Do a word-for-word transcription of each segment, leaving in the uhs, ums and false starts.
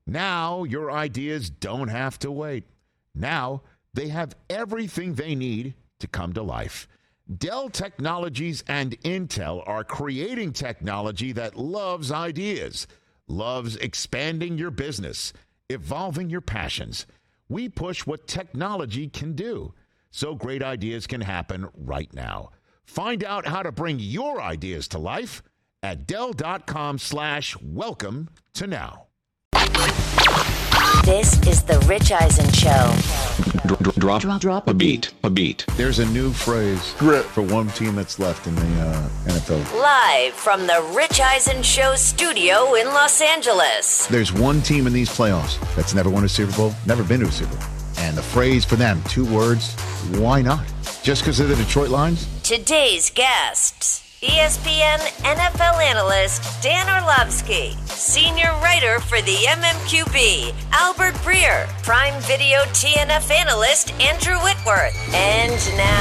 Now your ideas don't have to wait. Now they have everything they need to come to life. Dell Technologies and Intel are creating technology that loves ideas, loves expanding your business, evolving your passions. We push what technology can do, so great ideas can happen right now. Find out how to bring your ideas to life at Dell.com slash welcome to now. This is the Rich Eisen Show. Drop, drop, drop a beat, a beat. There's a new phrase Grip. for one team that's left in the uh, N F L. Live from the Rich Eisen Show studio in Los Angeles. There's one team in these playoffs that's never won a Super Bowl, never been to a Super Bowl. And the phrase for them, two words, why not? Just because they're the Detroit Lions? Today's guests. E S P N N F L analyst Dan Orlovsky, senior writer for the M M Q B, Albert Breer, Prime Video T N F analyst Andrew Whitworth, and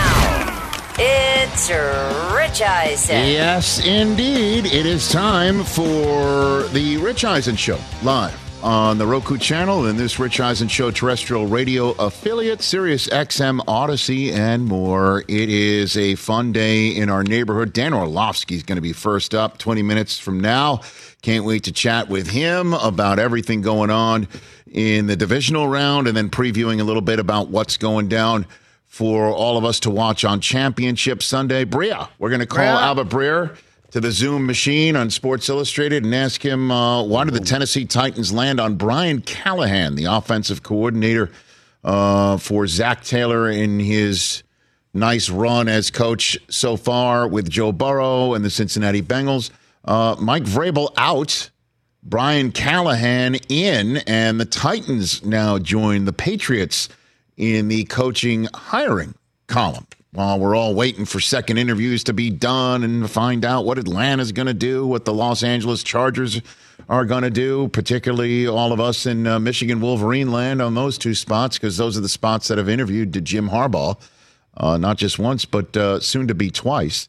now it's Rich Eisen. Yes, indeed. It is time for the Rich Eisen Show, live on the Roku channel and this Rich Eisen Show terrestrial radio affiliate, Sirius X M, Odyssey, and more. It is a fun day in our neighborhood. Dan Orlovsky is going to be first up twenty minutes from now. Can't wait to chat with him about everything going on in the divisional round and then previewing a little bit about what's going down for all of us to watch on Championship Sunday. Breer, we're going to call Breer. Albert Breer to the Zoom machine on Sports Illustrated and ask him uh, why did the Tennessee Titans land on Brian Callahan, the offensive coordinator uh, for Zach Taylor in his nice run as coach so far with Joe Burrow and the Cincinnati Bengals. Uh, Mike Vrabel out, Brian Callahan in, and the Titans now join the Patriots in the coaching hiring column. While we're all waiting for second interviews to be done and to find out what Atlanta's going to do, what the Los Angeles Chargers are going to do, particularly all of us in uh, Michigan Wolverine land on those two spots, because those are the spots that have interviewed Jim Harbaugh, uh, not just once, but uh, soon to be twice,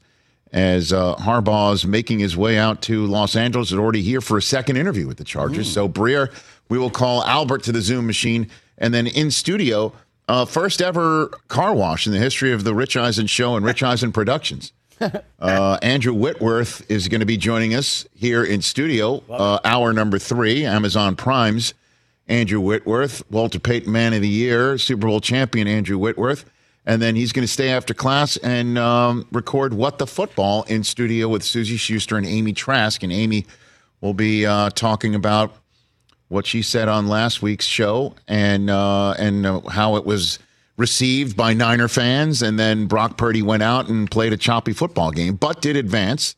as uh, Harbaugh's making his way out to Los Angeles. Is already here for a second interview with the Chargers. Mm. So, Breer, we will call Albert to the Zoom machine, and then in studio, Uh, first ever car wash in the history of the Rich Eisen Show and Rich Eisen Productions. Uh, Andrew Whitworth is going to be joining us here in studio. Uh, hour number three, Amazon Prime's Andrew Whitworth, Walter Payton Man of the Year, Super Bowl champion Andrew Whitworth. And then he's going to stay after class and um, record What the Football in studio with Susie Schuster and Amy Trask. And Amy will be uh, talking about what she said on last week's show and uh, and uh, how it was received by Niner fans. And then Brock Purdy went out and played a choppy football game, but did advance.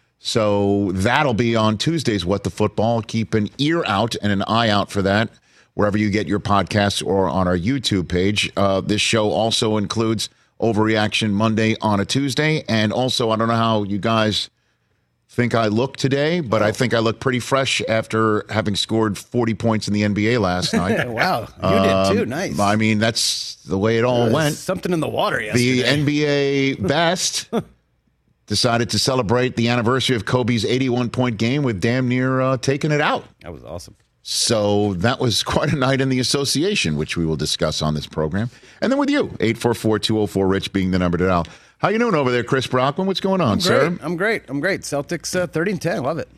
So that'll be on Tuesday's What the Football. Keep an ear out and an eye out for that wherever you get your podcasts or on our YouTube page. Uh, this show also includes Overreaction Monday on a Tuesday. And also, I don't know how you guys think I look today, but I think I look pretty fresh after having scored forty points in the N B A last night. Wow, you um, did too. Nice. I mean, that's the way it all went. Something in the water yesterday. The N B A best decided to celebrate the anniversary of Kobe's eighty-one point game with damn near uh, taking it out. That was awesome. So that was quite a night in the association, which we will discuss on this program. And then with you, eight four four, two oh four, RICH being the number to dial. How you doing over there, Chris Brockman? What's going on, I'm sir? great. I'm great. I'm great. Celtics uh, thirty and ten. Love it.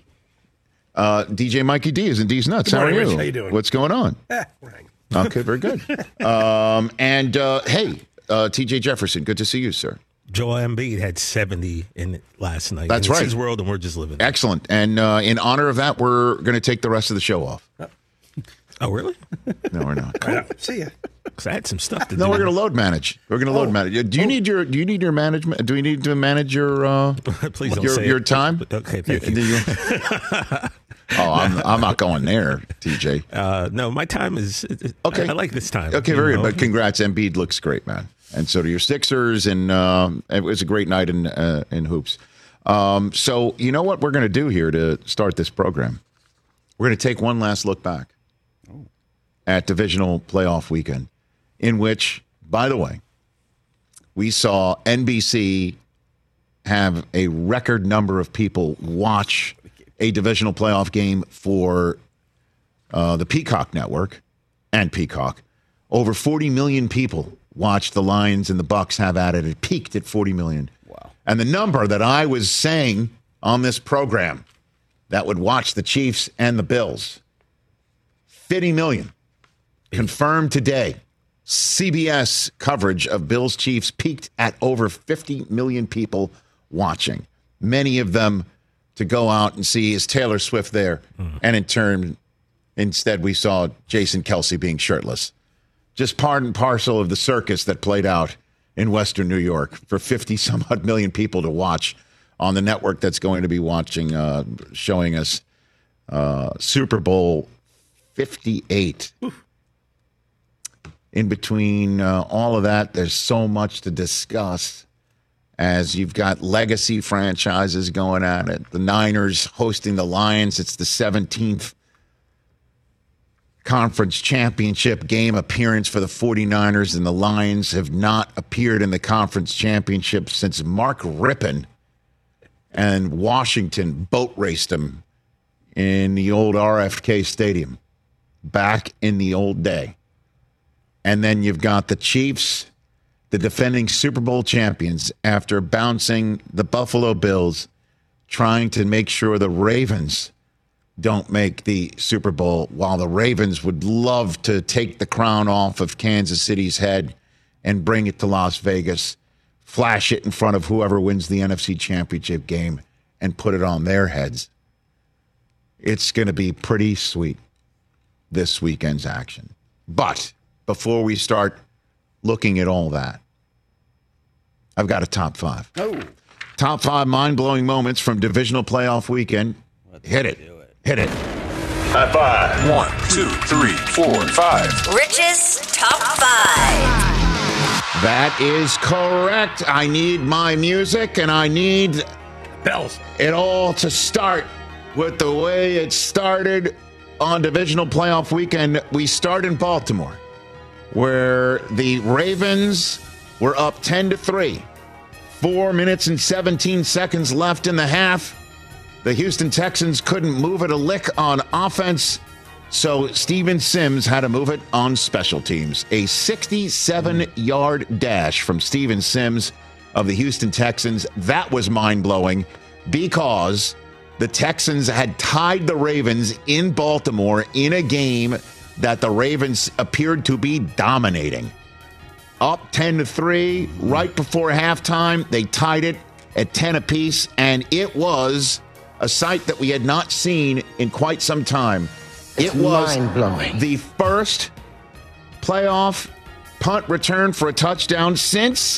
Uh, D J Mikey D is in D's Nuts. Good morning, How are you? Rich. How you doing? What's going on? Eh, right. Okay, very good. um, and uh, hey, uh, T J Jefferson, good to see you, sir. Joel Embiid had seventy in it last night. That's and right. It's his world, and we're just living it. Excellent. And uh, in honor of that, we're going to take the rest of the show off. Oh, really? No, we're not. Cool. See ya. Because I had some stuff to No, do. we're going to load manage. We're going to load Oh. manage. Do you need your? Do you need your management? Do we need to manage your? Uh, Please don't your, say your it. time. Okay, thank Do you. you- oh, I'm, I'm not going there, T J. Uh, no, my time is Okay. I, I like this time. Okay, you very know? good. But congrats, Embiid looks great, man. And so do your Sixers, and um, it was a great night in uh, in hoops. Um, so you know what we're going to do here to start this program? We're going to take one last look back at divisional playoff weekend, in which, by the way, we saw N B C have a record number of people watch a divisional playoff game for uh, the Peacock Network and Peacock, over forty million people watched the Lions and the Bucks have at it. It peaked at forty million. Wow. And the number that I was saying on this program that would watch the Chiefs and the Bills, fifty million. Confirmed today. C B S coverage of Bills Chiefs peaked at over fifty million people watching. Many of them to go out and see, is Taylor Swift there? Mm. And in turn, instead we saw Jason Kelce being shirtless. Just part and parcel of the circus that played out in Western New York for fifty some odd million people to watch on the network that's going to be watching, uh, showing us uh, Super Bowl fifty-eight. Oof. In between uh, all of that, there's so much to discuss as you've got legacy franchises going at it. The Niners hosting the Lions. It's the seventeenth conference championship game appearance for the 49ers, and the Lions have not appeared in the conference championship since Mark Rippon and Washington boat raced them in the old R F K Stadium back in the old day. And then you've got the Chiefs, the defending Super Bowl champions, after bouncing the Buffalo Bills, trying to make sure the Ravens don't make the Super Bowl, while the Ravens would love to take the crown off of Kansas City's head and bring it to Las Vegas, flash it in front of whoever wins the N F C Championship game, and put it on their heads. It's going to be pretty sweet, this weekend's action. But before we start looking at all that, I've got a top five. Oh. Top five mind-blowing moments from divisional playoff weekend. Let's Hit it. do it. Hit it. High five. One, two, three, four, five. Rich's Top five. That is correct. I need my music, and I need Bells. it all to start with the way it started on divisional playoff weekend. We start in Baltimore, where the Ravens were up ten to three. Four minutes and seventeen seconds left in the half. The Houston Texans couldn't move it a lick on offense, so Steven Sims had to move it on special teams. A sixty-seven-yard dash from Steven Sims of the Houston Texans. That was mind-blowing because the Texans had tied the Ravens in Baltimore in a game that the Ravens appeared to be dominating. Up ten to three, right before halftime, they tied it at ten apiece, and it was a sight that we had not seen in quite some time. It's it was mind-blowing. The first playoff punt return for a touchdown since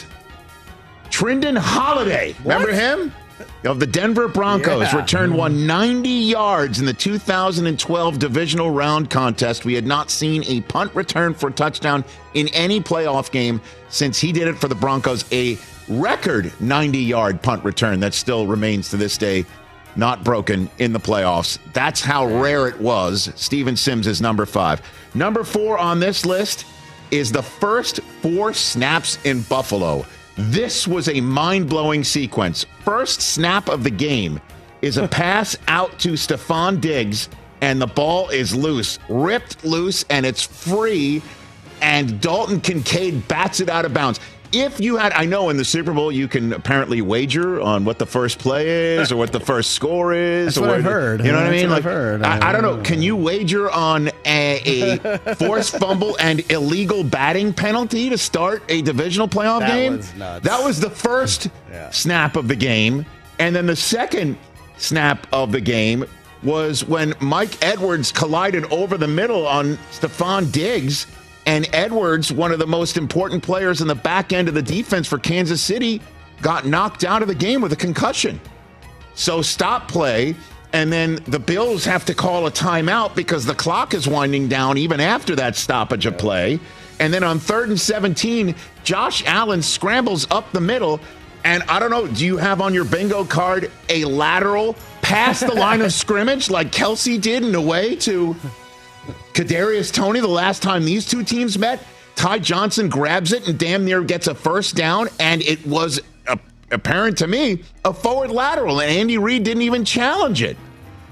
Trindon Holiday. Remember him? Of the Denver Broncos, Yeah. returned one ninety yards in the two thousand twelve divisional round contest. We had not seen a punt return for a touchdown in any playoff game since he did it for the Broncos. A record ninety-yard punt return that still remains to this day not broken in the playoffs. That's how rare it was. Steven Sims is number five. Number four on this list is the first four snaps in Buffalo. This was a mind-blowing sequence. First snap of the game is a pass out to Stephon Diggs, and the ball is loose, ripped loose, and it's free, and Dalton Kincaid bats it out of bounds. If you had, I know in the Super Bowl you can apparently wager on what the first play is or what the first score is. That's or what where I've the- heard. You know what I That's mean? what Like, I've heard. I, I don't know. Can you wager on a, a forced fumble and illegal batting penalty to start a divisional playoff That game? was nuts. That was the first Yeah. snap of the game. And then the second snap of the game was when Mike Edwards collided over the middle on Stephon Diggs. And Edwards, one of the most important players in the back end of the defense for Kansas City, got knocked out of the game with a concussion. So stop play, and then the Bills have to call a timeout because the clock is winding down even after that stoppage of play. And then on third and seventeen, Josh Allen scrambles up the middle. And I don't know, do you have on your bingo card a lateral past the line of scrimmage like Kelce did in a way to Kadarius Toney the last time these two teams met? Ty Johnson grabs it and damn near gets a first down, and it was uh, apparent to me a forward lateral, and Andy Reid didn't even challenge it.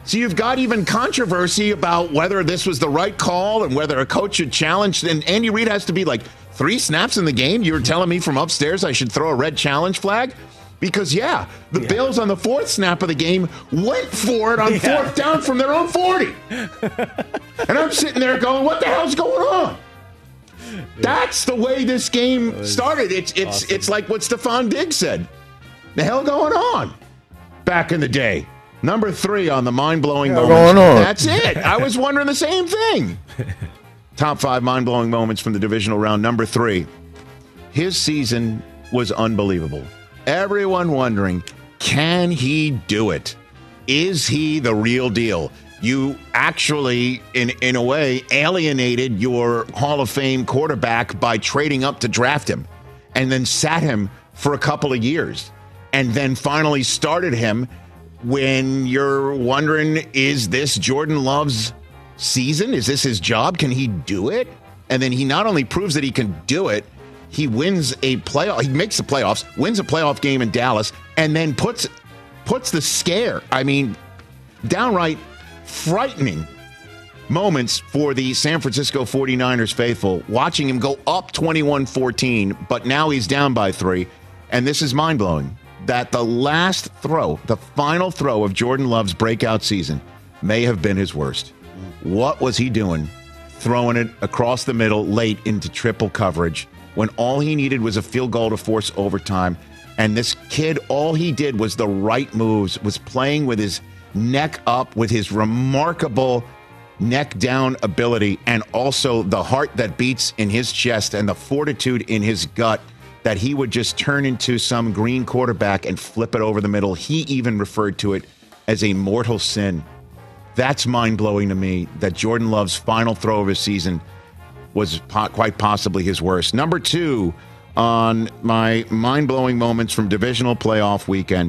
So you've got even controversy about whether this was the right call and whether a coach should challenge. And Andy Reid has to be like three snaps in the game. You were telling me from upstairs I should throw a red challenge flag? Because, yeah, the yeah. Bills on the fourth snap of the game went for it on yeah. fourth down from their own forty. And I'm sitting there going, what the hell's going on? That's the way this game started. It's it's awesome. It's like what Stephon Diggs said. The hell going on back in the day? Number three on the mind-blowing yeah, moments. Going on. That's it. I was wondering the same thing. Top five mind-blowing moments from the divisional round. Number three, his season was unbelievable. Everyone wondering, can he do it? Is he the real deal? You actually, in, in a way, alienated your Hall of Fame quarterback by trading up to draft him and then sat him for a couple of years and then finally started him when you're wondering, is this Jordan Love's season? Is this his job? Can he do it? And then he not only proves that he can do it, he wins a playoff. He makes the playoffs, wins a playoff game in Dallas, and then puts puts the scare. I mean, downright frightening moments for the San Francisco forty-niners faithful, watching him go up twenty-one fourteen, but now he's down by three. And this is mind-blowing, that the last throw, the final throw of Jordan Love's breakout season may have been his worst. What was he doing? Throwing it across the middle late into triple coverage when all he needed was a field goal to force overtime. And this kid, all he did was the right moves, was playing with his neck up, with his remarkable neck down ability, and also the heart that beats in his chest and the fortitude in his gut that he would just turn into some green quarterback and flip it over the middle. He even referred to it as a mortal sin. That's mind-blowing to me, that Jordan Love's final throw of his season was po- quite possibly his worst. Number two on my mind-blowing moments from divisional playoff weekend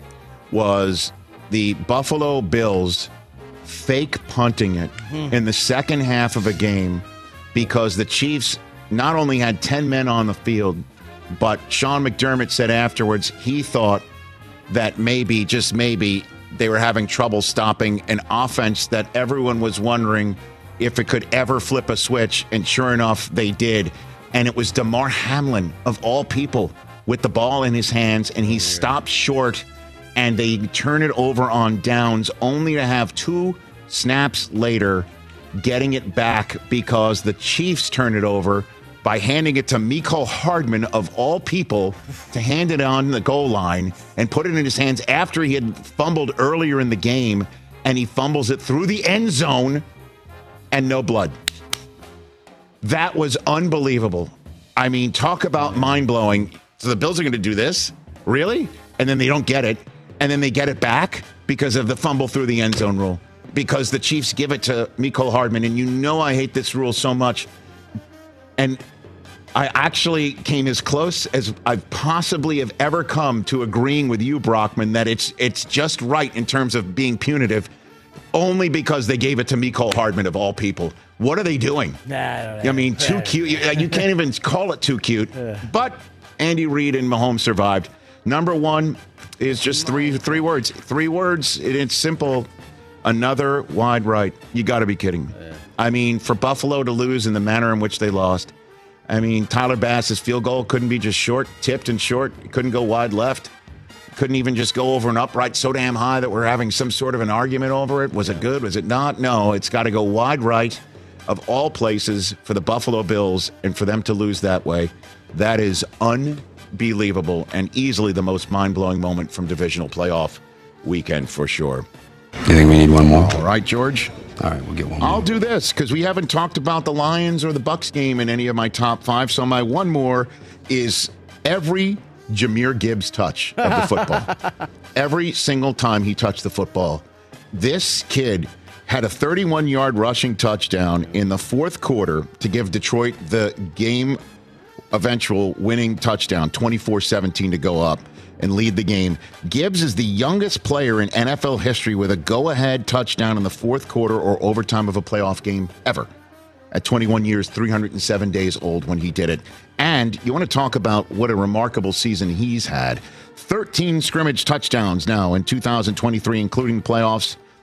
was the Buffalo Bills fake punting it mm-hmm. in the second half of a game because the Chiefs not only had ten men on the field, but Sean McDermott said afterwards he thought that maybe, just maybe, they were having trouble stopping an offense that everyone was wondering if it could ever flip a switch, and sure enough, they did. And it was Damar Hamlin, of all people, with the ball in his hands, and he stopped short, and they turn it over on downs, only to have two snaps later getting it back because the Chiefs turned it over by handing it to Mecole Hardman, of all people, to hand it on the goal line and put it in his hands after he had fumbled earlier in the game, and he fumbles it through the end zone, and no blood. That was unbelievable. I mean, talk about mind-blowing. So the Bills are going to do this? Really? And then they don't get it. And then they get it back because of the fumble through the end zone rule. Because the Chiefs give it to Mecole Hardman. And you know I hate this rule so much. And I actually came as close as I possibly have ever come to agreeing with you, Brockman, that it's it's just right in terms of being punitive, only because they gave it to Mecole Hardman, of all people. What are they doing? Nah, I, don't know. I mean, too cute. You, you can't even call it too cute. But Andy Reid and Mahomes survived. Number one is just three three words. Three words. It, it's simple. Another wide right. You got to be kidding me. I mean, for Buffalo to lose in the manner in which they lost. I mean, Tyler Bass's field goal couldn't be just short, tipped and short. It couldn't go wide left. Couldn't even just go over an upright so damn high that we're having some sort of an argument over it. Was it good? Was it not? No, it's got to go wide right, of all places, for the Buffalo Bills, and for them to lose that way. That is unbelievable and easily the most mind-blowing moment from divisional playoff weekend for sure. You think we need one more? All right, George. All right, we'll get one more. I'll do this because we haven't talked about the Lions or the Bucks game in any of my top five. So my one more is every Jahmyr Gibbs touch of the football. Every single time he touched the football. This kid had a thirty-one-yard rushing touchdown in the fourth quarter to give Detroit the game eventual winning touchdown, twenty-four seventeen to go up and lead the game. Gibbs is the youngest player in N F L history with a go-ahead touchdown in the fourth quarter or overtime of a playoff game ever. At twenty-one years, three hundred seven days old when he did it. And you want to talk about what a remarkable season he's had. thirteen scrimmage touchdowns now in two thousand twenty-three, including playoffs.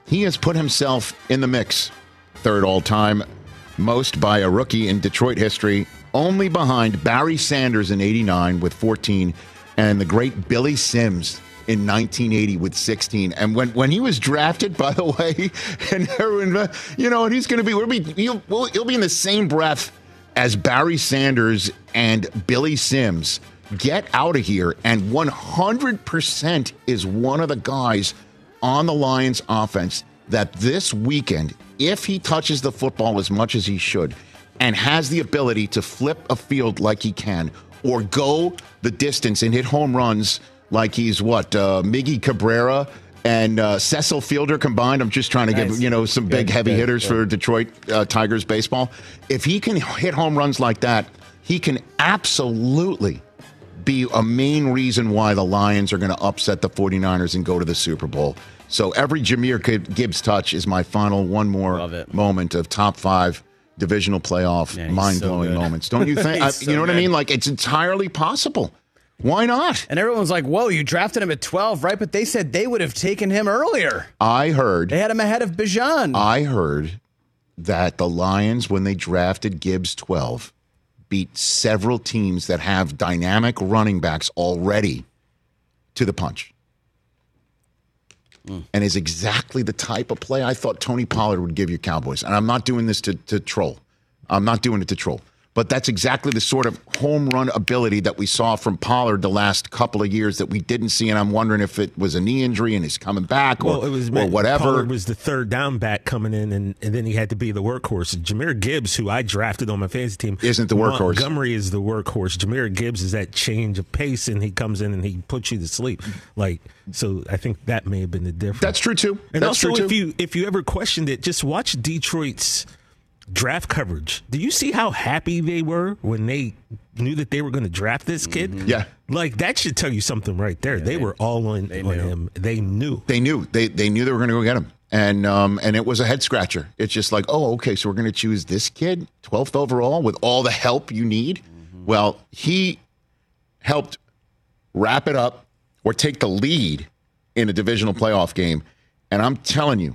he has put himself in the mix. Third all-time most by a rookie in Detroit history, only behind Barry Sanders in eighty-nine with fourteen and the great Billy Sims in nineteen eighty with sixteen. And when, when he was drafted, by the way, and everyone, you know, and he's going to be, we'll be he'll, he'll be in the same breath as Barry Sanders and Billy Sims. Get out of here. And one hundred percent is one of the guys on the Lions offense that this weekend, if he touches the football as much as he should and has the ability to flip a field like he can or go the distance and hit home runs like he's what, uh, Miggy Cabrera and uh, Cecil Fielder combined. I'm just trying to nice. give, you know, some big, good, heavy good, hitters good. for Detroit uh, Tigers baseball. If he can hit home runs like that, he can absolutely be a main reason why the Lions are going to upset the 49ers and go to the Super Bowl. So every Jahmyr Gibbs touch is my final one more moment of top five divisional playoff yeah, mind-blowing so moments. Don't you think? I, so you know what good. I mean? Like, it's entirely possible. Why not? And everyone's like, whoa, you drafted him at twelve, right? But they said they would have taken him earlier. I heard. They had him ahead of Bijan. I heard that the Lions, when they drafted Gibbs twelve, beat several teams that have dynamic running backs already to the punch. Mm. And is exactly the type of play I thought Tony Pollard would give you Cowboys. And I'm not doing this to, to troll. I'm not doing it to troll. But that's exactly the sort of home run ability that we saw from Pollard the last couple of years that we didn't see. And I'm wondering if it was a knee injury and he's coming back or, well, it was, or whatever. Pollard was the third down back coming in, and, and then he had to be the workhorse. Jahmyr Gibbs, who I drafted on my fantasy team, isn't the workhorse. Montgomery is the workhorse. Jahmyr Gibbs is that change of pace, and he comes in and he puts you to sleep. Like, so I think that may have been the difference. That's true, too. And That's also, true if too. you if you ever questioned it, just watch Detroit's draft coverage. Do you see how happy they were when they knew that they were going to draft this kid? Mm-hmm. Yeah. Like, that should tell you something right there. Yeah, they, they were all on, on him. They knew. They knew. They they knew they were going to go get him. And um, and it was a head scratcher. It's just like, oh, okay, so we're going to choose this kid, twelfth overall, with all the help you need. Mm-hmm. Well, he helped wrap it up or take the lead in a divisional playoff game. And I'm telling you,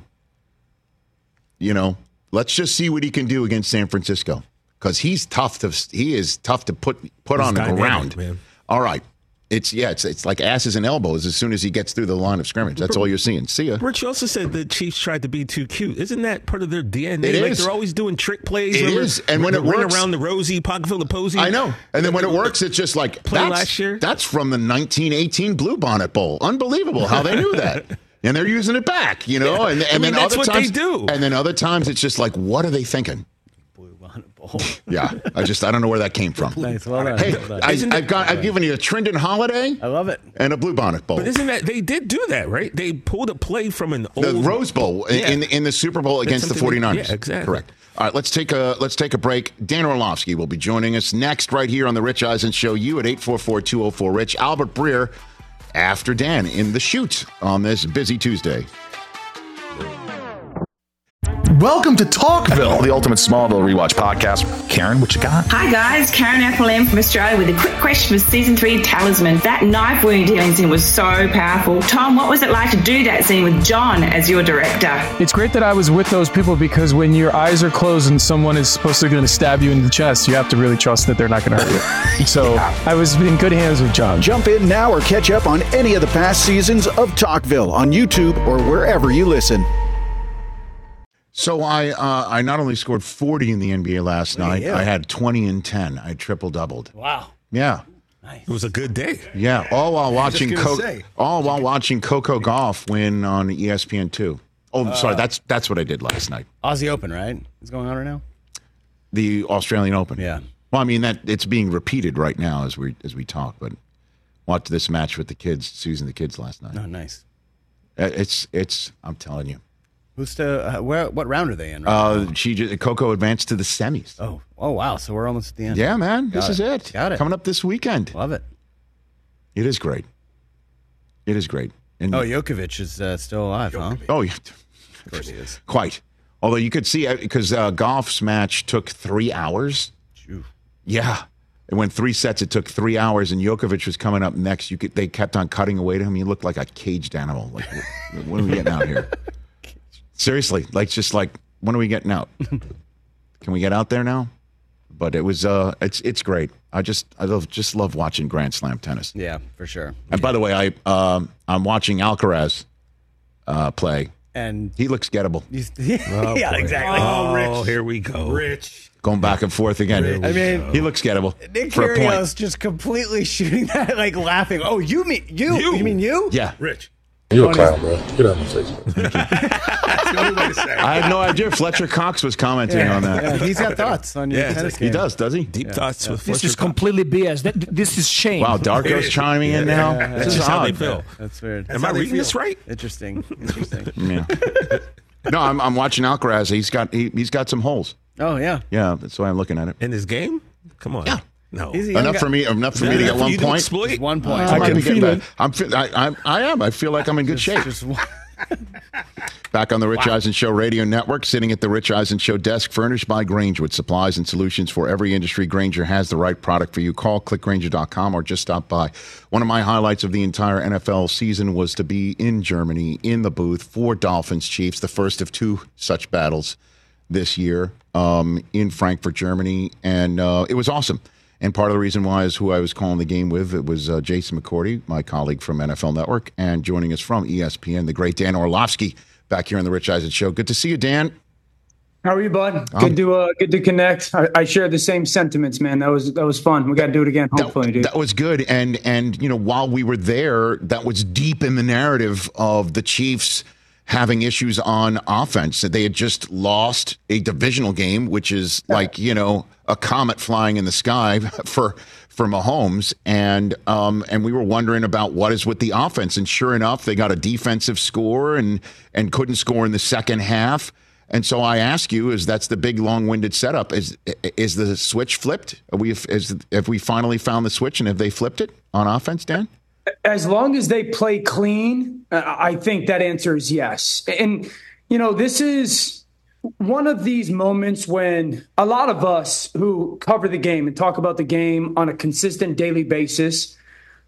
you know, let's just see what he can do against San Francisco, because he's tough to he is tough to put put he's on the ground. Man. All right, it's yeah, it's it's like asses and elbows as soon as he gets through the line of scrimmage. That's all you're seeing. See ya. Rich, you also said the Chiefs tried to be too cute. Isn't that part of their D N A? It like is. They're always doing trick plays. It remember? is, and when the it ring works around the rosy, pocketful of posy. I know. And then when it works, it's just like play that's, last year. That's from the nineteen eighteen Bluebonnet Bowl. Unbelievable how they knew that. And they're using it back, you know. Yeah. And, and I mean, then that's other what times, they do. And then other times, it's just like, what are they thinking? Yeah, I just I don't know where that came from. Nice, well done. Hey, well done. I, I've got I've given you a Trindon Holiday. I love it. And a Bluebonnet Bowl. But isn't that they did do that, right? They pulled a play from an old the Rose Bowl yeah. in in the Super Bowl That's against the 49ers. they, yeah, exactly. Correct. All right, let's take a let's take a break. Dan Orlovsky will be joining us next right here on the Rich Eisen Show. You at eight four four, two oh four, Rich. Albert Breer after Dan in the shoot on this busy Tuesday. Welcome to Talkville, the ultimate Smallville rewatch podcast. Karen, what you got? Hi guys, Karen Appleland from Australia with a quick question for season three Talisman. That knife wound healing scene was so powerful. Tom, what was it like to do that scene with John as your director? It's great that I was with those people, because when your eyes are closed and someone is supposed to going to stab you in the chest, you have to really trust that they're not going to hurt you. So yeah. I was in good hands with John. Jump in now or catch up on any of the past seasons of Talkville on YouTube or wherever you listen. So I uh, I not only scored forty in the N B A last night, yeah. I had twenty and ten. I triple doubled. Wow. Yeah. Nice. It was a good day. Yeah, all while watching Co- say. all while watching Coco Golf win on E S P N two. Oh, uh, sorry, that's that's what I did last night. Aussie Open, right? It's going on right now. The Australian Open. Yeah. Well, I mean that it's being repeated right now as we as we talk, but watched this match with the kids, Susan the kids last night. Oh, nice. It's it's I'm telling you. Who's to, uh, where? What round are they in? Right uh, now? she just, Coco advanced to the semis. Oh, oh wow! So we're almost at the end. Yeah, man, Got this it. is it. Got it. Coming up this weekend. Love it. It is great. It is great. And oh, Djokovic is uh, still alive, Djokovic. huh? Oh, yeah. Of course he is. Quite. Although you could see because uh, golf's match took three hours. Phew. Yeah. It went three sets. It took three hours, and Djokovic was coming up next. You could, they kept on cutting away to him. He looked like a caged animal. Like, what are we getting out here? Seriously, like just like when are we getting out? Can we get out there now? But it was uh, it's it's great. I just I love just love watching Grand Slam tennis. Yeah, for sure. And by the way, I um, I'm watching Alcaraz uh, play, and he looks gettable. Oh, yeah, boy. exactly. Oh, oh here we go. Rich. Going back and forth again. I mean, he looks gettable. Nick for a point. Kyrgios just completely shooting that, like laughing. Oh, you mean you? You, you mean you? Yeah, Rich. You're a clown, bro. Get out of my face, man. That's the only way to say it. I had no idea Fletcher Cox was commenting Yeah, on that. yeah, he's got thoughts on your Yeah, tennis He game. does, does he? Deep thoughts with This Fletcher is Cox. completely B S. That, this is shame. Wow, Darko's chiming in now. Yeah, This that's is just how they odd. feel. That's weird. Am I reading this right? Interesting. Interesting. Yeah. No, I'm, I'm watching Alcaraz. He's got he, he's got some holes. Oh yeah. Yeah, that's why I'm looking at it. In his game? Come on. Yeah. No. He's a young Enough guy. for me. Enough for Is me to that get for one you to point. exploit? One point. I, can might be getting feel back. I'm. fi- I, I. I am. I feel like I'm in good shape. Just one. Back on the Rich Eisen Show Radio Network, sitting at the Rich Eisen Show desk, furnished by Granger with supplies and solutions for every industry. Granger has the right product for you. Call click granger dot com or just stop by. One of my highlights of the entire N F L season was to be in Germany, in the booth for Dolphins Chiefs, the first of two such battles this year um, in Frankfurt, Germany. And uh, it was awesome. And part of the reason why is who I was calling the game with. It was uh, Jason McCourty, my colleague from N F L Network, and joining us from E S P N, the great Dan Orlovsky, back here on the Rich Eisen Show. Good to see you, Dan. How are you, bud? Um, good to uh, good to connect. I, I share the same sentiments, man. That was that was fun. We got to do it again, hopefully, that, dude. that was good. And and you know, while we were there, that was deep in the narrative of the Chiefs having issues on offense. They had just lost a divisional game, which is like, you know, a comet flying in the sky for for Mahomes. And um, and we were wondering about what is with the offense. And sure enough, they got a defensive score and and couldn't score in the second half. And so I ask you, is that's the big long-winded setup? Is is the switch flipped? Are we is have we finally found the switch, and have they flipped it on offense, Dan? As long as they play clean, uh, I think that answer is yes. And, you know, this is one of these moments when a lot of us who cover the game and talk about the game on a consistent daily basis,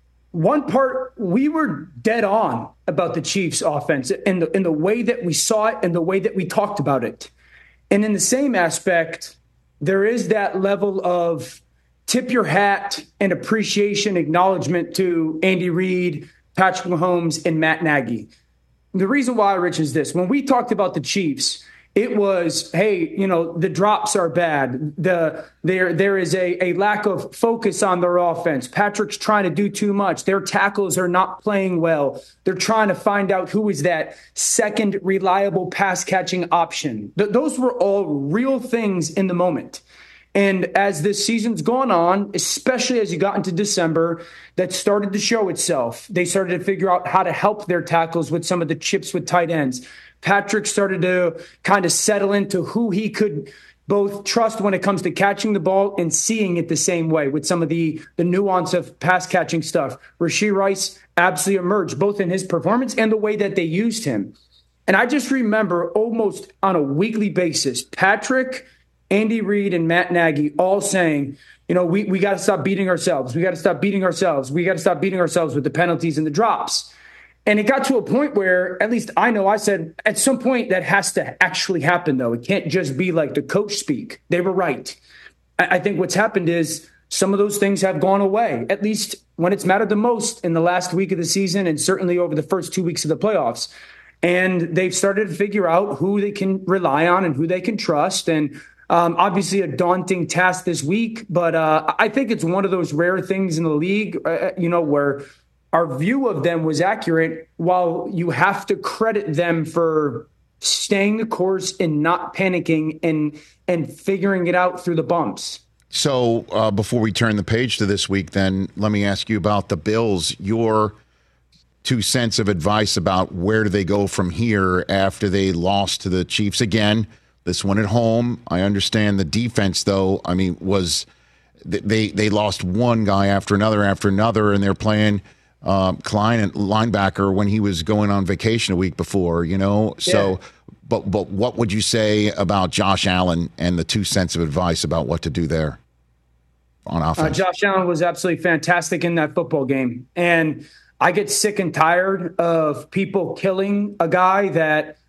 one part, we were dead on about the Chiefs offense in the, in the way that we saw it and the way that we talked about it. And in the same aspect, there is that level of tip your hat and appreciation, acknowledgement to Andy Reid, Patrick Mahomes, and Matt Nagy. The reason why, Rich, is this. When we talked about the Chiefs, it was, hey, you know, the drops are bad. The there there is a, a lack of focus on their offense. Patrick's trying to do too much. Their tackles are not playing well. They're trying to find out who is that second reliable pass catching option. Th- those were all real things in the moment. And as this season's gone on, especially as you got into December, that started to show itself. They started to figure out how to help their tackles with some of the chips with tight ends. Patrick started to kind of settle into who he could both trust when it comes to catching the ball and seeing it the same way with some of the, the nuance of pass catching stuff. Rashee Rice absolutely emerged both in his performance and the way that they used him. And I just remember almost on a weekly basis, Patrick, Andy Reid, and Matt Nagy all saying, you know, we, we got to stop beating ourselves. We got to stop beating ourselves. We got to stop beating ourselves with the penalties and the drops. And it got to a point where, at least I know, I said, at some point that has to actually happen, though. It can't just be like the coach speak. They were right. I, I think what's happened is some of those things have gone away, at least when it's mattered the most in the last week of the season and certainly over the first two weeks of the playoffs. And they've started to figure out who they can rely on and who they can trust. And Um, obviously a daunting task this week, but uh, I think it's one of those rare things in the league, uh, you know, where our view of them was accurate while you have to credit them for staying the course and not panicking and and figuring it out through the bumps. So uh, before we turn the page to this week, then let me ask you about the Bills. Your two cents of advice about where do they go from here after they lost to the Chiefs again. This one at home. I understand the defense, though. I mean, was they they lost one guy after another after another, and they're playing um, Klein and linebacker when he was going on vacation a week before. You know, so. Yeah. But but what would you say about Josh Allen and the two cents of advice about what to do there on offense? Uh, Josh Allen was absolutely fantastic in that football game, and I get sick and tired of people killing a guy that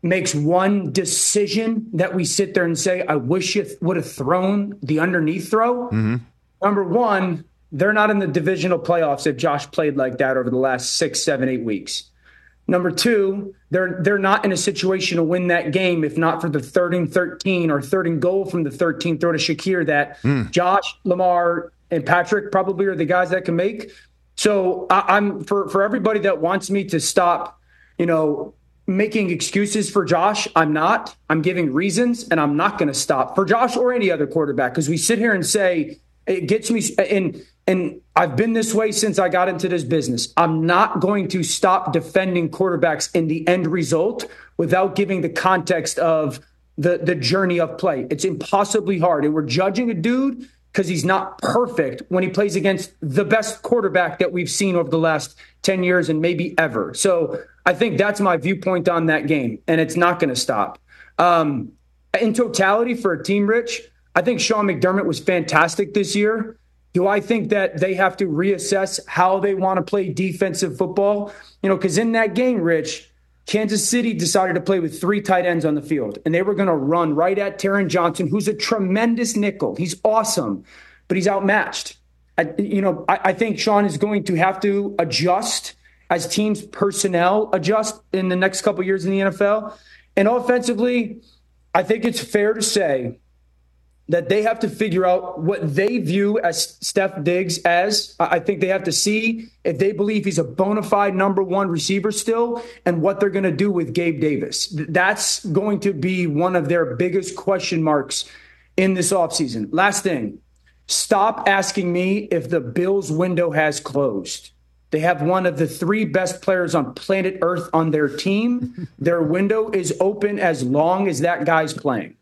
makes one decision that we sit there and say, I wish you would have thrown the underneath throw. Mm-hmm. Number one, they're not in the divisional playoffs if Josh played like that over the last six, seven, eight weeks. Number two, they're they're not in a situation to win that game if not for the third and thirteen or third and goal from the thirteen throw to Shakir that mm. Josh, Lamar, and Patrick probably are the guys that can make. So I, I'm for for everybody that wants me to stop, you know, making excuses for Josh. I'm not. I'm giving reasons, and I'm not going to stop for Josh or any other quarterback because we sit here and say it gets me and. And I've been this way since I got into this business. I'm not going to stop defending quarterbacks in the end result without giving the context of the, the journey of play. It's impossibly hard. And we're judging a dude because he's not perfect when he plays against the best quarterback that we've seen over the last ten years and maybe ever. So I think that's my viewpoint on that game, and it's not going to stop. Um, in totality for a team, Rich, I think Sean McDermott was fantastic this year. Do I think that they have to reassess how they want to play defensive football? You know, because in that game, Rich, Kansas City decided to play with three tight ends on the field, and they were going to run right at Taron Johnson, who's a tremendous nickel. He's awesome, but he's outmatched. I, you know, I, I think Sean is going to have to adjust as teams' personnel adjust in the next couple of years in the N F L. And offensively, I think it's fair to say that they have to figure out what they view as Steph Diggs as. I think they have to see if they believe he's a bona fide number one receiver still and what they're going to do with Gabe Davis. That's going to be one of their biggest question marks in this offseason. Last thing, stop asking me if the Bills window has closed. They have one of the three best players on planet Earth on their team. Their window is open as long as that guy's playing.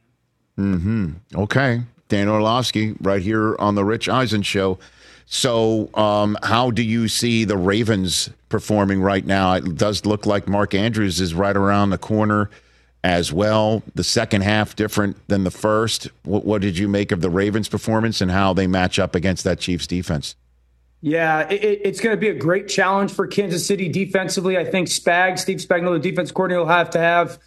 Mm-hmm. Okay. Dan Orlovsky right here on the Rich Eisen Show. So um, how do you see the Ravens performing right now? It does look like Mark Andrews is right around the corner as well. The second half different than the first. What, what did you make of the Ravens' performance and how they match up against that Chiefs defense? Yeah, it, it's going to be a great challenge for Kansas City defensively. I think Spag, Steve Spagnuolo, the defense coordinator, will have to have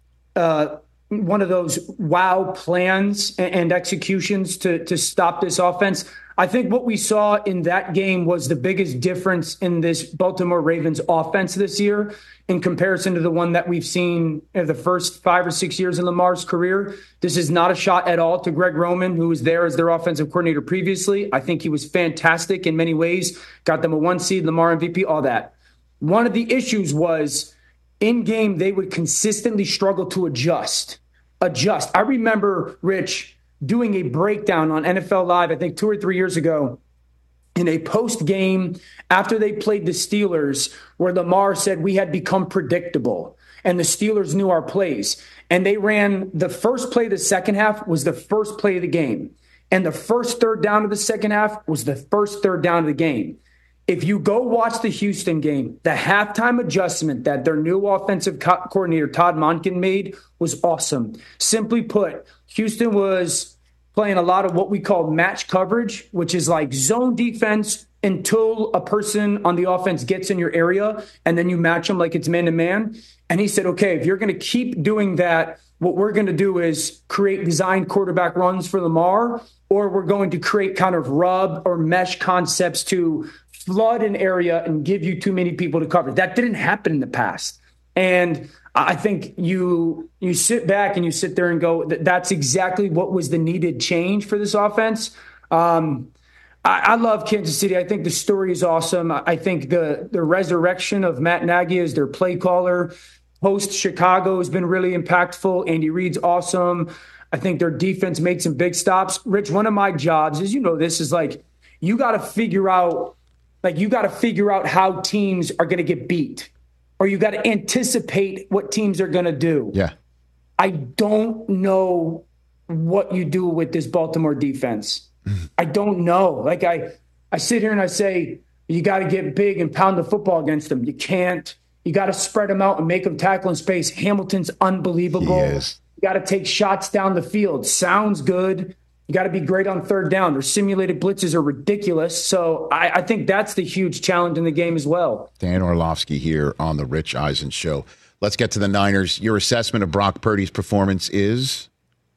uh, one of those wow plans and executions to, to stop this offense. I think what we saw in that game was the biggest difference in this Baltimore Ravens offense this year in comparison to the one that we've seen in the first five or six years in Lamar's career. This is not a shot at all to Greg Roman, who was there as their offensive coordinator previously. I think he was fantastic in many ways, got them a one seed, Lamar M V P, all that. One of the issues was in game, they would consistently struggle to adjust. Adjust. I remember, Rich, doing a breakdown on N F L Live, I think two or three years ago, in a post-game after they played the Steelers, where Lamar said we had become predictable and the Steelers knew our plays. And they ran the first play of the second half was the first play of the game. And the first third down of the second half was the first third down of the game. If you go watch the Houston game, the halftime adjustment that their new offensive co- coordinator, Todd Monken, made was awesome. Simply put, Houston was playing a lot of what we call match coverage, which is like zone defense until a person on the offense gets in your area, and then you match them like it's man-to-man. And he said, okay, if you're going to keep doing that, what we're going to do is create design quarterback runs for Lamar, or we're going to create kind of rub or mesh concepts to flood an area and give you too many people to cover. That didn't happen in the past. And I think you you sit back and you sit there and go, that's exactly what was the needed change for this offense. Um, I, I love Kansas City. I think the story is awesome. I think the, the resurrection of Matt Nagy as their play caller post Chicago has been really impactful. Andy Reid's awesome. I think their defense made some big stops. Rich, one of my jobs, as you know, this is like, you got to figure out, like you got to figure out how teams are going to get beat. Or you got to anticipate what teams are going to do. Yeah. I don't know what you do with this Baltimore defense. I don't know. Like I, I sit here and I say, you got to get big and pound the football against them. You can't. You got to spread them out and make them tackle in space. Hamilton's unbelievable. Yes. You got to take shots down the field. Sounds good. You got to be great on third down. Their simulated blitzes are ridiculous. So I, I think that's the huge challenge in the game as well. Dan Orlovsky here on the Rich Eisen Show. let's get to the Niners. Your assessment of Brock Purdy's performance is?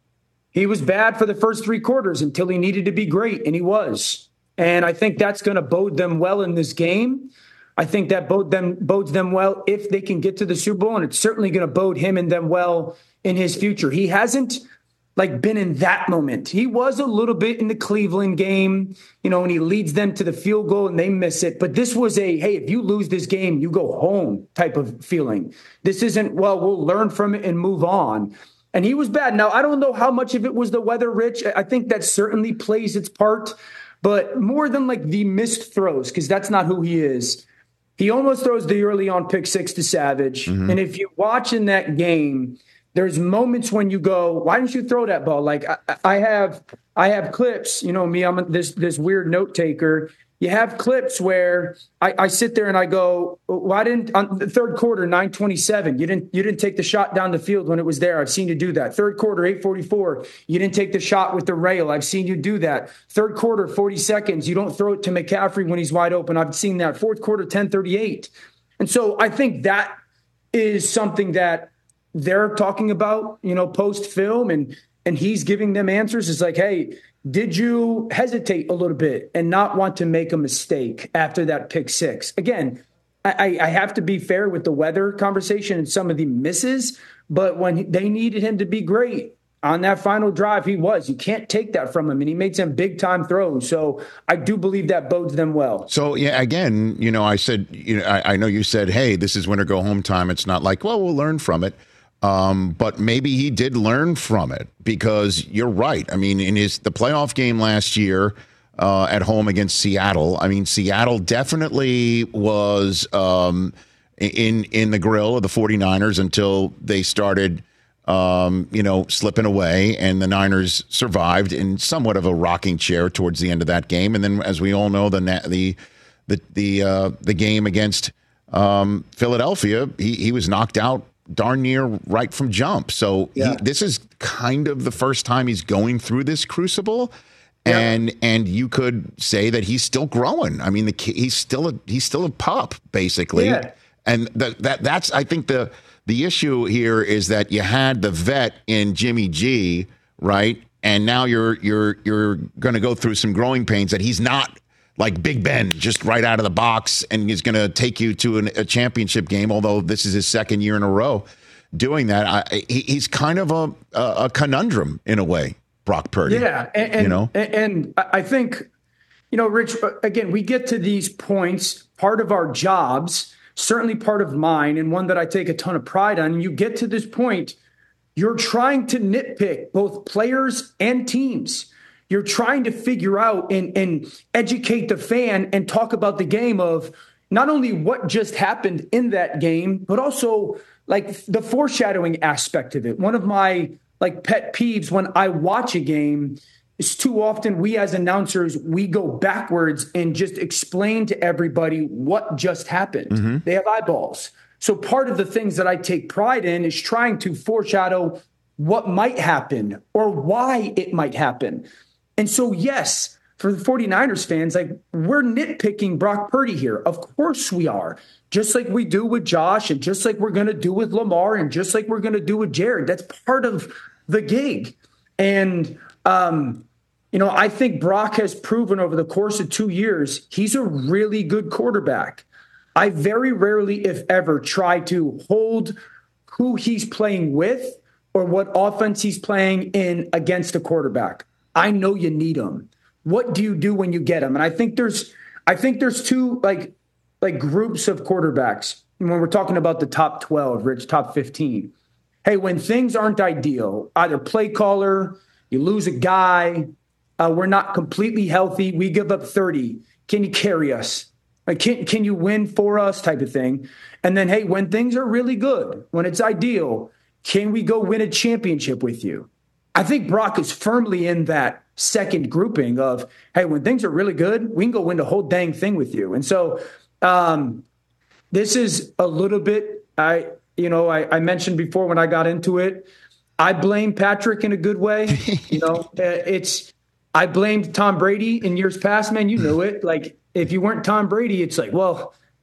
He was bad for the first three quarters until he needed to be great, and he was. And I think that's going to bode them well in this game. I think that bode them, bodes them well if they can get to the Super Bowl, and it's certainly going to bode him and them well in his future. He hasn't like been in that moment. He was a little bit in the Cleveland game, you know, and he leads them to the field goal and they miss it. But this was a, hey, if you lose this game, you go home type of feeling. This isn't, well, we'll learn from it and move on. And he was bad. Now, I don't know how much of it was the weather, Rich. I think that certainly plays its part, but more than like the missed throws, because that's not who he is. He almost throws the early on pick six to Savage. Mm-hmm. And if you watch in that game, there's moments when you go, why didn't you throw that ball? Like I, I have, I have clips, you know me, I'm this, this weird note taker. You have clips where I, I sit there and I go, why didn't on the third quarter, nine twenty-seven, you didn't, you didn't take the shot down the field when it was there. I've seen you do that. Third quarter, eight forty-four, you didn't take the shot with the rail. I've seen you do that. Third quarter, forty seconds, you don't throw it to McCaffrey when he's wide open. I've seen that. Fourth quarter, ten thirty-eight. And so I think that is something that they're talking about, you know, post film, and, and he's giving them answers. It's like, hey, did you hesitate a little bit and not want to make a mistake after that pick six? Again, I, I have to be fair with the weather conversation and some of the misses, but when they needed him to be great on that final drive, he was. You can't take that from him, and he made some big-time throws. So I do believe that bodes them well. So, yeah, again, you know, I said, you know, I, I know you said, hey, this is win or go home time. It's not like, well, we'll learn from it. Um, but maybe he did learn from it, because you're right. I mean, in his the playoff game last year uh, at home against Seattle, I mean, Seattle definitely was um, in in the grill of the 49ers until they started, um, you know, slipping away, and the Niners survived in somewhat of a rocking chair towards the end of that game. And then, as we all know, the the the the uh, the game against um, Philadelphia, he he was knocked out darn near right from jump. So yeah. he, this is kind of the first time he's going through this crucible, yeah. and and you could say that he's still growing. I mean, the he's still a he's still a pup, basically. Yeah. And that that that's I think the the issue here is that you had the vet in Jimmy G, right? And now you're you're you're going to go through some growing pains that he's not like Big Ben, just right out of the box, and he's going to take you to an, a championship game, although this is his second year in a row doing that. I, he, he's kind of a, a conundrum in a way, Brock Purdy. Yeah, and, and, you know? and I think, you know, Rich, again, we get to these points, part of our jobs, certainly part of mine, and one that I take a ton of pride on. You get to this point, you're trying to nitpick both players and teams. You're trying to figure out and, and educate the fan and talk about the game of not only what just happened in that game, but also like the foreshadowing aspect of it. One of my like pet peeves when I watch a game is too often we as announcers, we go backwards and just explain to everybody what just happened. Mm-hmm. They have eyeballs. So part of the things that I take pride in is trying to foreshadow what might happen or why it might happen. And so, yes, for the 49ers fans, like we're nitpicking Brock Purdy here. Of course we are. Just like we do with Josh, and just like we're going to do with Lamar, and just like we're going to do with Jared. That's part of the gig. And, um, you know, I think Brock has proven over the course of two years, he's a really good quarterback. I very rarely, if ever, try to hold who he's playing with or what offense he's playing in against a quarterback. I know you need them. What do you do when you get them? And I think there's, I think there's two like, like groups of quarterbacks when we're talking about the top twelve, Rich, top fifteen. Hey, when things aren't ideal, either play caller, you lose a guy, uh, we're not completely healthy, we give up thirty. Can you carry us? Like, can can you win for us? Type of thing. And then, hey, when things are really good, when it's ideal, can we go win a championship with you? I think Brock is firmly in that second grouping of, hey, when things are really good, we can go win the whole dang thing with you. And so um, this is a little bit, I, you know, I, I mentioned before when I got into it, I blame Patrick in a good way. You know, it's, I blamed Tom Brady in years past, man, you knew it. Like if you weren't Tom Brady, it's like, well,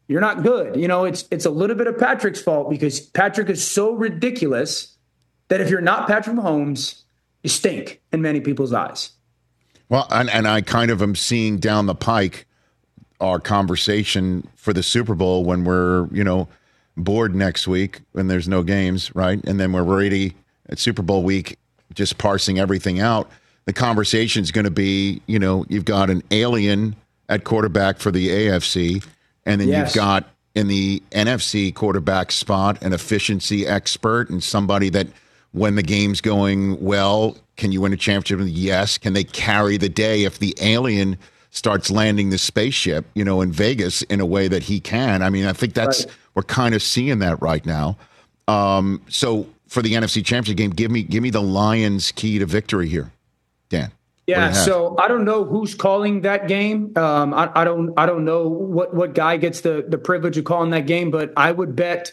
You're not good. You know, it's it's a little bit of Patrick's fault because Patrick is so ridiculous that if you're not Patrick Mahomes, you stink in many people's eyes. Well, and, and I kind of am seeing down the pike our conversation for the Super Bowl when we're, you know, bored next week when there's no games, right? And then we're ready at Super Bowl week, just parsing everything out. The conversation is going to be, you know, you've got an alien at quarterback for the A F C, and then Yes. you've got in the N F C quarterback spot an efficiency expert and somebody that when the game's going well, can you win a championship? Yes. Can they carry the day if the alien starts landing the spaceship, you know, in Vegas in a way that he can? I mean, I think that's, Right. we're kind of seeing that right now. Um, so for the N F C championship game, give me, give me the Lions' key to victory here, Dan. Yeah, so I don't know who's calling that game. Um, I, I don't I don't know what, what guy gets the, the privilege of calling that game, but I would bet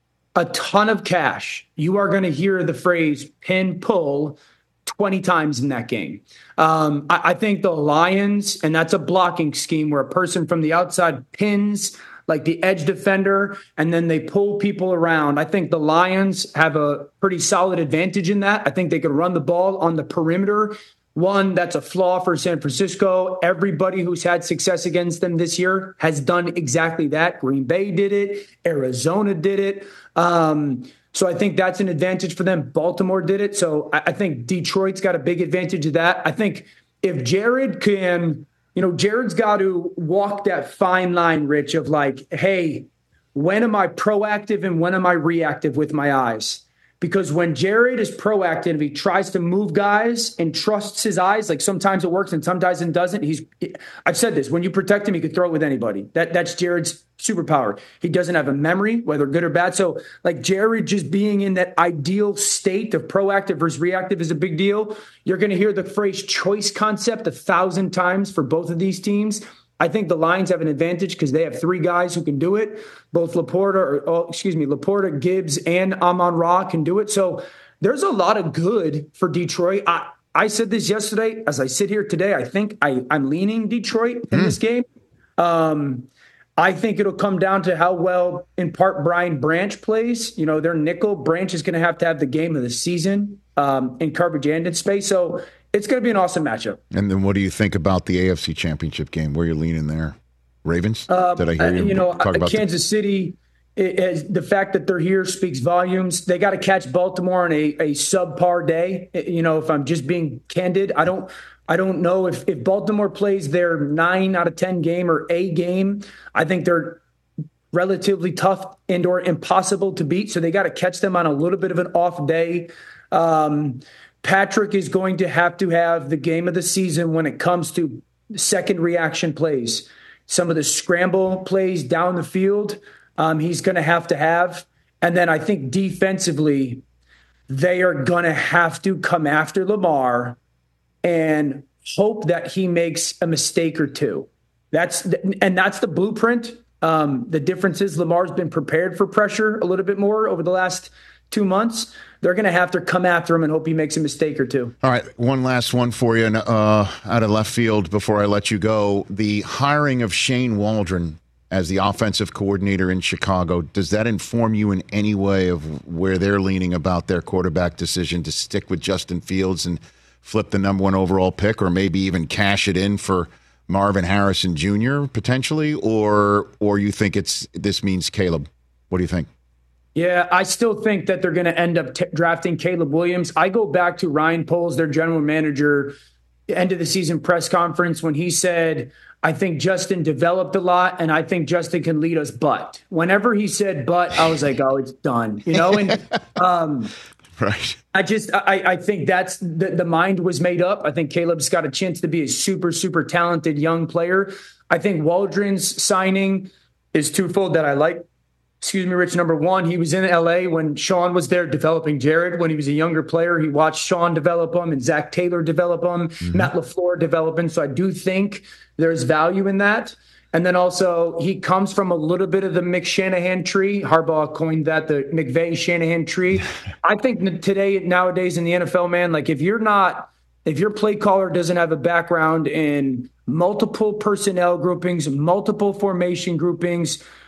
a ton of cash you are going to hear the phrase pin pull twenty times in that game. Um, I, I think the Lions, and that's a blocking scheme where a person from the outside pins like the edge defender, and then they pull people around. I think the Lions have a pretty solid advantage in that. I think they could run the ball on the perimeter. One, that's a flaw for San Francisco. Everybody who's had success against them this year has done exactly that. Green Bay did it. Arizona did it. Um, so I think that's an advantage for them. Baltimore did it. So I, I think Detroit's got a big advantage of that. I think if Jared can, you know, Jared's got to walk that fine line, Rich, of like, hey, when am I proactive and when am I reactive with my eyes? Because when Jared is proactive, he tries to move guys and trusts his eyes. Like sometimes it works and sometimes it doesn't. He's, I've said this: when you protect him, he could throw it with anybody. That that's Jared's superpower. He doesn't have a memory, whether good or bad. So, like Jared just being in that ideal state of proactive versus reactive is a big deal. You're going to hear the phrase choice concept a thousand times for both of these teams. I think the Lions have an advantage because they have three guys who can do it. Both Laporta, or oh, excuse me, Laporta, Gibbs, and Amon-Ra can do it. So there's a lot of good for Detroit. I, I said this yesterday. As I sit here today, I think I, I'm leaning Detroit in mm. this game. Um, I think it'll come down to how well, in part, Brian Branch plays. You know, their nickel. Branch is going to have to have the game of the season um, in coverage and in space. So it's going to be an awesome matchup. And then what do you think about the A F C Championship game? Where you're leaning there? Ravens? Uh, Did I hear you, you know, talk about Kansas the- City, it, it, the fact that they're here speaks volumes. They got to catch Baltimore on a, a subpar day. You know, if I'm just being candid, I don't I don't know if, if Baltimore plays their nine out of ten game or a game. I think they're relatively tough and or impossible to beat. So they got to catch them on a little bit of an off day. Um, Patrick is going to have to have the game of the season when it comes to second reaction plays. Some of the scramble plays down the field, um, he's going to have to have. And then I think defensively, they are going to have to come after Lamar and hope that he makes a mistake or two. That's and that's the blueprint. Um, the difference is Lamar's been prepared for pressure a little bit more over the last two months. They're going to have to come after him and hope he makes a mistake or two. All right, one last one for you uh, out of left field before I let you go. The hiring of Shane Waldron as the offensive coordinator in Chicago, does that inform you in any way of where they're leaning about their quarterback decision to stick with Justin Fields and flip the number one overall pick, or maybe even cash it in for Marvin Harrison Junior potentially, or or you think it's this means Caleb? What do you think? Yeah, I still think that they're going to end up t- drafting Caleb Williams. I go back to Ryan Poles, their general manager, end of the season press conference when he said, I think Justin developed a lot and I think Justin can lead us. But whenever he said but, I was like, oh, it's done, you know? And um, right. I just I, I think that's the, the mind was made up. I think Caleb's got a chance to be a super, super talented young player. I think Waldron's signing is twofold that I like. Excuse me, Rich. Number one, he was in L A when Sean was there developing Jared. When he was a younger player, he watched Sean develop him and Zach Taylor develop him, mm-hmm. Matt LaFleur develop him. So I do think there's value in that. And then also he comes from a little bit of the McShanahan tree. Harbaugh coined that, the McVay-Shanahan tree. I think today, nowadays in the N F L, man, like if you're not, if your play caller doesn't have a background in multiple personnel groupings, multiple formation groupings,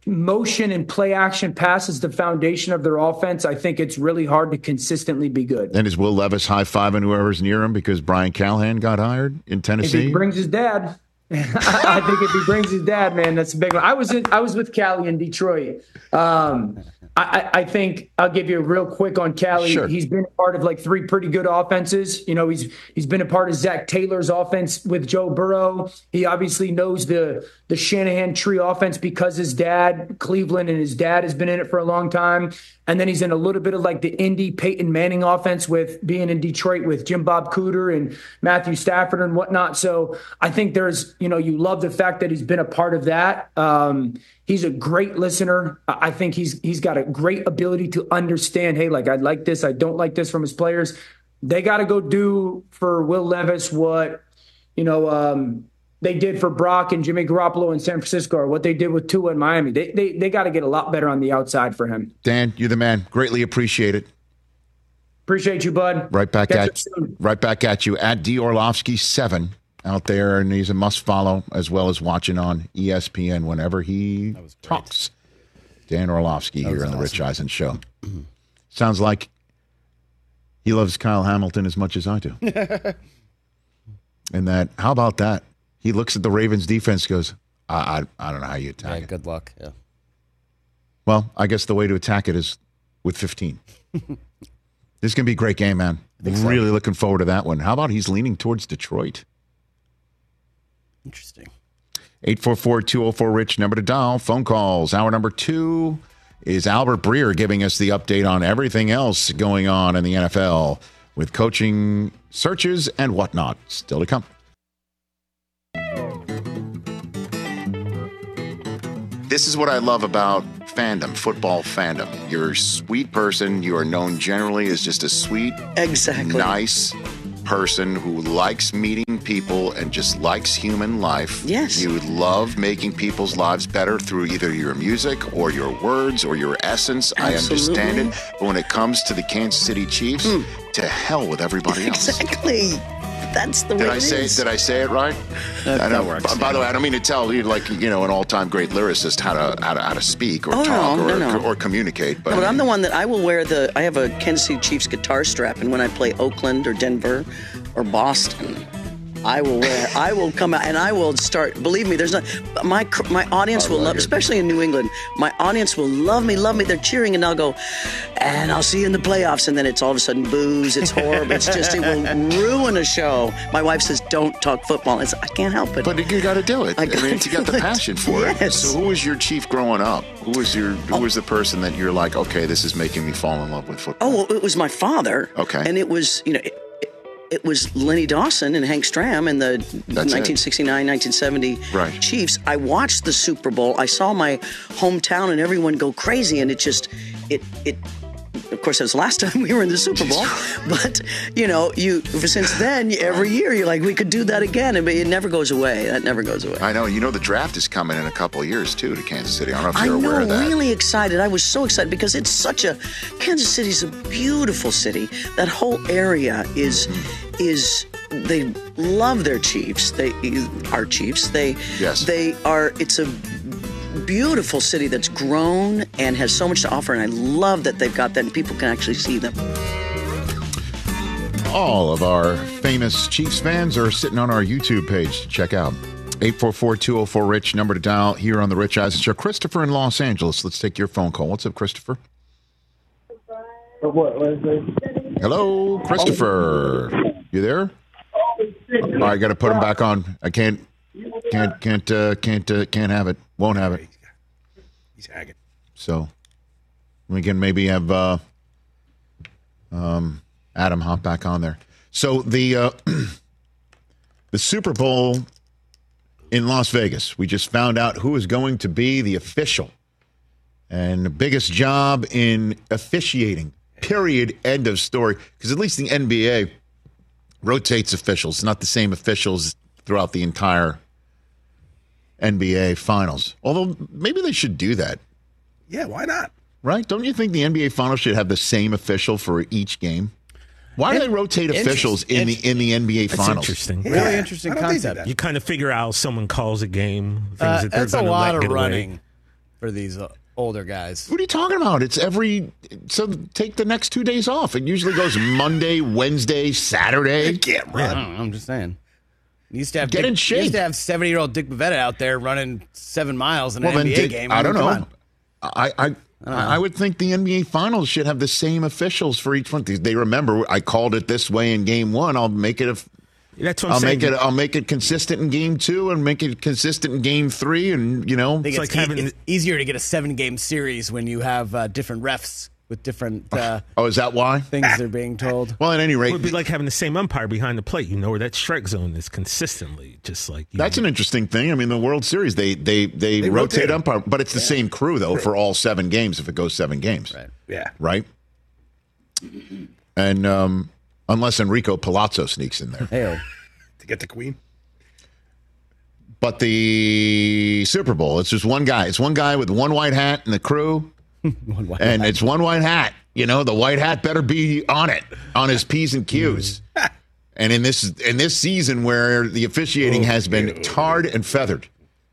motion and play action pass is the foundation of their offense, I think it's really hard to consistently be good. And is Will Levis high-fiving whoever's near him because Brian Callahan got hired in Tennessee? If he brings his dad. I think if he brings his dad, man, that's a big one. I was in, I was with Callie in Detroit. Um, I, I think I'll give you a real quick on Callie. Sure. He's been a part of like three pretty good offenses. You know, he's he's been a part of Zach Taylor's offense with Joe Burrow. He obviously knows the the Shanahan tree offense because his dad, Cleveland, and his dad has been in it for a long time. And then he's in a little bit of like the Indy Peyton Manning offense with being in Detroit with Jim Bob Cooter and Matthew Stafford and whatnot. So I think there's, you know, you love the fact that he's been a part of that. Um, he's a great listener. I think he's he's got a great ability to understand, hey, like I like this, I don't like this from his players. They got to go do for Will Levis what, you know, um, they did for Brock and Jimmy Garoppolo in San Francisco, or what they did with Tua in Miami. They they they got to get a lot better on the outside for him. Dan, you're the man. Greatly appreciate it. Appreciate you, bud. Right back Catch at you soon. right back at you at D Orlovsky seven out there, and he's a must follow as well as watching on E S P N whenever he talks. Dan Orlovsky here on the Rich Eisen Show. Sounds like he loves Kyle Hamilton as much as I do. And that, how about that? He looks at the Ravens defense, goes, I, I, I don't know how you attack yeah, it. Good luck. Yeah. Well, I guess the way to attack it is with fifteen. This is going to be a great game, man. Really looking forward to that one. How about he's leaning towards Detroit? Interesting. eight four four, two oh four, RICH, number to dial. Phone calls. Hour number two is Albert Breer giving us the update on everything else going on in the N F L with coaching searches and whatnot. Still to come. This is what I love about fandom, football fandom. You're a sweet person. You are known generally as just a sweet, exactly, nice person who likes meeting people and just likes human life. Yes. You love making people's lives better through either your music or your words or your essence. Absolutely. I understand it. But when it comes to the Kansas City Chiefs, mm. to hell with everybody else. Exactly. That's the way did I it say is. Did I say it right? That, I know. that works. By, by the way, I don't mean to tell you, like, you know, an all-time great lyricist how to how to, how to speak or oh, talk no, or, no, no. or communicate. But, no, but I'm the one that I will wear the. I have a Kansas City Chiefs guitar strap, and when I play Oakland or Denver or Boston, I will wear. I will come out and I will start. Believe me, there's not. My my audience will love, especially in New England. My audience will love me, love me. They're cheering, and I'll go, and I'll see you in the playoffs. And then it's all of a sudden booze. It's horrible. It's just it will ruin a show. My wife says, "Don't talk football." It's, I can't help it. But you got to do it. I, I mean, you got the passion for yes. it. So, who was your chief growing up? Who was your Who oh. was the person that you're like, okay, this is making me fall in love with football? Oh, well, it was my father. Okay, and it was, you know. It, It was Lenny Dawson and Hank Stram and the That's nineteen sixty-nine nineteen seventy right. Chiefs. I watched the Super Bowl. I saw my hometown and everyone go crazy, and it just, it, it. Of course, that was the last time we were in the Super Bowl. But you know, you since then every year you're like, we could do that again, but it never goes away. That never goes away. I know. You know, the draft is coming in a couple of years too to Kansas City. I don't know if I you're know, aware of that. I'm really excited. I was so excited because it's such a Kansas City's a beautiful city. That whole area is mm-hmm. is. They love their Chiefs. They are Chiefs. They yes. They are. It's a beautiful city that's grown and has so much to offer, and I love that they've got that and people can actually see them. All of our famous Chiefs fans are sitting on our YouTube page to check out. eight four four, two oh four, RICH, number to dial here on the Rich Eisen Show. Christopher in Los Angeles. Let's take your phone call. What's up, Christopher? What, Hello, Christopher. You there? All right, I got to put him back on. I can't, can't, can't, uh, can't, uh, can't have it. Won't have it. He's haggard. So we can maybe have uh, um, Adam hop back on there. So the uh, the Super Bowl in Las Vegas. We just found out who is going to be the official and the biggest job in officiating. Period. End of story. Because at least the N B A rotates officials, not the same officials throughout the entire N B A finals. Although maybe they should do that. Yeah, why not? Right? Don't you think the N B A finals should have the same official for each game? Why do they rotate officials in the in the N B A That's finals? Interesting. Really yeah. interesting concept. You kind of figure out how someone calls a game, things Uh, that they're that's a going to lot let of get running away. for these uh, older guys. What are you talking about? It's every so take the next two days off. It usually goes Monday, Wednesday, Saturday. I can't run. I don't know, I'm just saying. You used to have Get Dick, in shape. You used to have seventy-year-old Dick Bavetta out there running seven miles in an Well, N B A then, game. I don't mean, know. come on. I I, I, I would think the N B A Finals should have the same officials for each one. They remember I called it this way in Game One. I'll make it a. That's what I'm I'll saying. make it. I'll make it consistent in Game Two and make it consistent in Game Three. And you know, I think It's it's, like e- having- it's easier to get a seven-game series when you have uh, different refs with different uh, oh, is that why? things they're being told. Well, at any It rate, would be like having the same umpire behind the plate. You know where that strike zone is consistently, just like you that's know. an interesting thing. I mean, the World Series they they they, They rotate, rotate 'em. umpire, but it's the same crew though for all seven games if it goes seven games. Right. Yeah. Right. And um, unless Enrico Palazzo sneaks in there. Hey, To get the queen. But the Super Bowl, it's just one guy. It's one guy with one white hat and the crew. one white and hat. it's one white hat. You know, the white hat better be on it, on his P's and Q's. And in this in this season where the officiating has been tarred and feathered.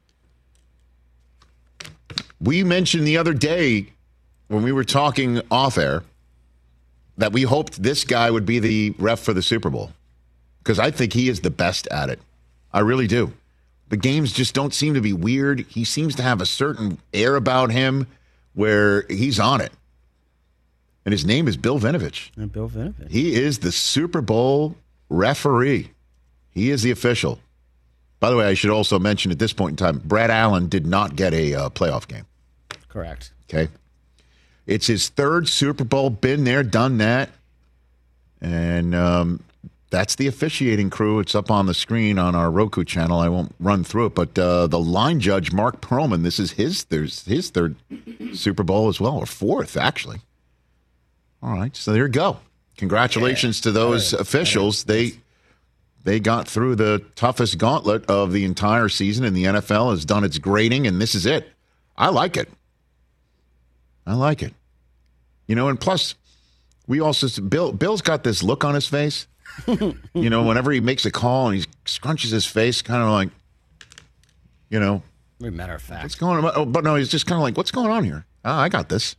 We mentioned the other day when we were talking off air that we hoped this guy would be the ref for the Super Bowl. Because I think he is the best at it. I really do. The games just don't seem to be weird. He seems to have a certain air about him where he's on it. And his name is Bill Vinovich. Uh, Bill Vinovich. He is the Super Bowl referee. He is the official. By the way, I should also mention at this point in time, Brad Allen did not get a uh, playoff game. Correct. Okay. It's his third Super Bowl, been there, done that. And um, that's the officiating crew. It's up on the screen on our Roku channel. I won't run through it, but uh, the line judge, Mark Perlman, this is his, there's his third Super Bowl as well, or fourth, actually. All right, so there you go. Congratulations yeah. to those officials. They they got through the toughest gauntlet of the entire season, and the N F L has done its grading, and this is it. I like it. I like it. You know, and plus, we also Bill. Bill's got this look on his face. You know, whenever he makes a call and he scrunches his face, kind of like, you know, As a matter of fact, what's going on? Oh, but no, he's just kind of like, what's going on here? Oh, I got this.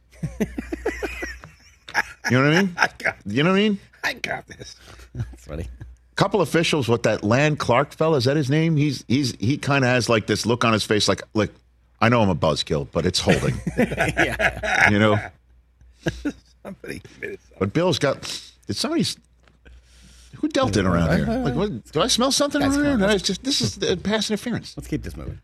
You know what I mean? I got You know what I mean? I got this. That's funny. Couple officials with that Land Clark fella, is that his name? He's he's he kind of has like this look on his face, like like I know I'm a buzzkill, but it's holding. yeah. You know. Somebody committed something. But Bill's got. Did somebody? Who dealt it around here? Like, what, do I smell something Guys, around here? come on, No, it's just this is uh, pass interference. Let's keep this moving.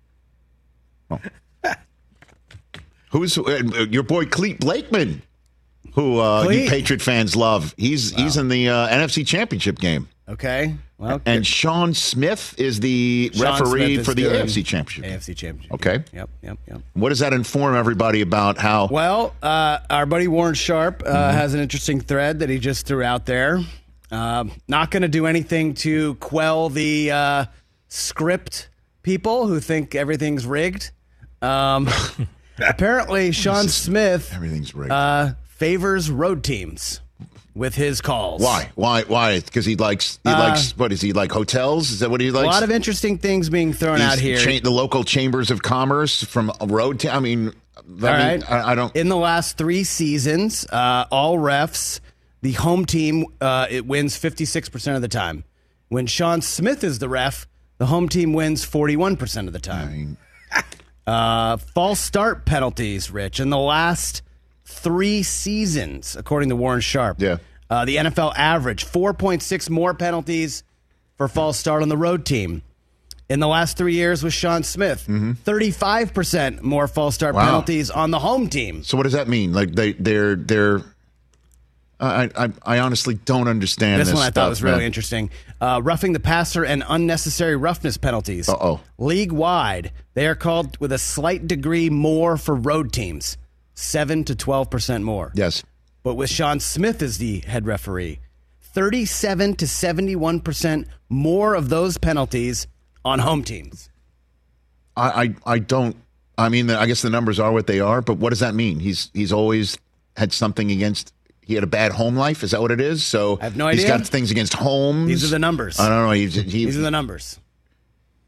Who's uh, your boy Cleet Blakeman? Who uh, you Cleet. Patriot fans love? He's he's in the uh, N F C Championship game. Okay. Well, And Sean Smith is the Sean referee Smith is for the doing A F C Championship. A F C Championship. Okay. Yep. Yep. Yep. What does that inform everybody about how? Well, uh, our buddy Warren Sharp uh, Mm-hmm. has an interesting thread that he just threw out there. Uh, not going to do anything to quell the uh, script people who think everything's rigged. Um, apparently, Sean Smith everything's rigged. uh, favors road teams with his calls. Why? Why? Why? Because he likes. He Uh, likes. What is he like? Hotels? Is that what he A likes? lot of interesting things being thrown He's out here. cha- the local chambers of commerce from a road. To, I mean, I, All mean right. I, I don't. In the last three seasons, uh, all refs, the home team, uh, it wins fifty-six percent of the time. When Sean Smith is the ref, the home team wins forty-one percent of the time. Uh, false start penalties, Rich. In the last three seasons, according to Warren Sharp, Yeah. uh, the N F L average four point six more penalties for false start on the road team. In the last three years with Sean Smith, thirty-five percent more false start Wow. penalties on the home team. So what does that mean? Like they, they're, they're. I, I, I honestly don't understand This, this. one I stuff, thought was really man. interesting. Uh, roughing the passer and unnecessary roughness penalties. Uh-oh. League-wide, they are called with a slight degree more for road teams, seven to twelve percent more. Yes. But with Sean Smith as the head referee, thirty-seven to seventy-one percent more of those penalties on home teams. I, I, I don't. I mean, I guess the numbers are what they are. But what does that mean? He's he's always had something against. He had a bad home life. Is that what it is? So I have no He's idea. got things against homes. These are the numbers. I don't know. He's, he, These are the numbers.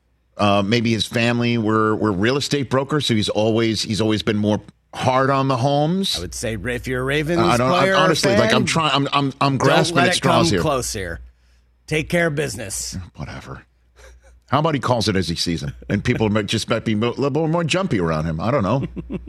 uh, maybe his family were were real estate brokers, so he's always he's always been more hard on the homes. I would say if you're a Ravens I don't player, I, honestly or fan, like. I'm trying. I'm I'm I'm grasping don't let at it straws come here. Close here. Take care of business. Whatever. How about he calls it as he sees him, and people might just might be a little more jumpy around him. I don't know.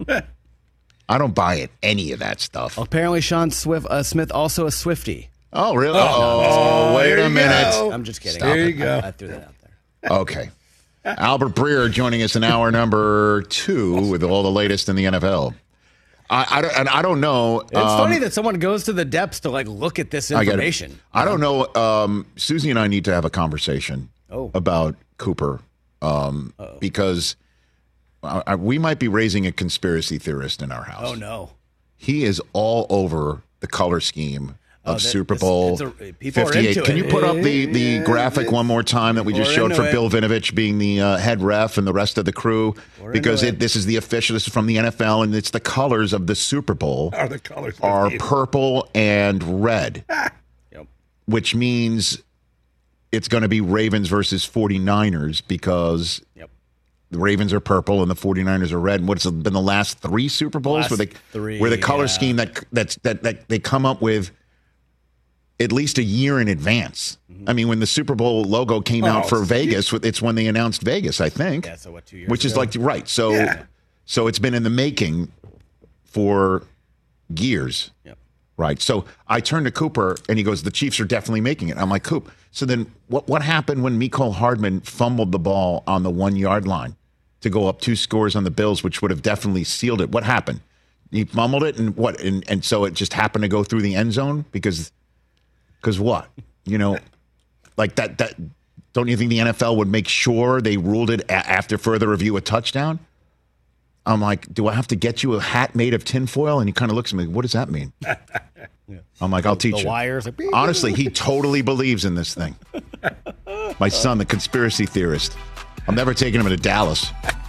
I don't buy it. Any of that stuff. Apparently, Sean Swift, uh, Smith also a Swiftie. Oh, really? Oh, Oh, no, wait there a you minute. go. I'm just kidding. Stop There it. you go. I, I threw that out there. Okay. Albert Breer joining us in hour number two with all the latest in the N F L. I, I don't, and I don't know. It's um, funny that someone goes to the depths to like look at this I get it. information. I don't know. Um, Susie and I need to have a conversation Oh. about Cooper um, because I, I, we might be raising a conspiracy theorist in our house. Oh no. He is all over the color scheme of Oh, that- Super it's- Bowl it's a- people are fifty-eight. into Can it. you put up the, the Yeah, graphic one more time that we just We're showed into for it. Bill Vinovich being the uh, head ref and the rest of the crew? We're Because into it, this is the official, this is from the N F L, and it's the colors of the Super Bowl Are the colors are fifty-eight? purple and red, Yep. which means it's going to be Ravens versus 49ers because Yep. the Ravens are purple and the 49ers are red. And what's been the last three Super Bowls Last where they three, where the color yeah. scheme that that's that, that they come up with at least a year in advance. Mm-hmm. I mean, when the Super Bowl logo came out Oh, for Vegas, it's when they announced Vegas, I think. Yeah, so what, two years Which is ago? like right. So Yeah. so it's been in the making for years. Yep. Right. So I turned to Cooper and he goes, the Chiefs are definitely making it. I'm like, Coop, so then what what happened when Mecole Hardman fumbled the ball on the one yard line to go up two scores on the Bills, which would have definitely sealed it? What happened? He fumbled it and what? And, and so it just happened to go through the end zone because because what? You know, like that that don't you think the N F L would make sure they ruled it a- after further review a touchdown? I'm like, do I have to get you a hat made of tinfoil? And he kind of looks at me, what does that mean? I'm like, I'll teach The you. wires. Like, Honestly, he totally believes in this thing. My son, the conspiracy theorist. I'm never taking him to Dallas.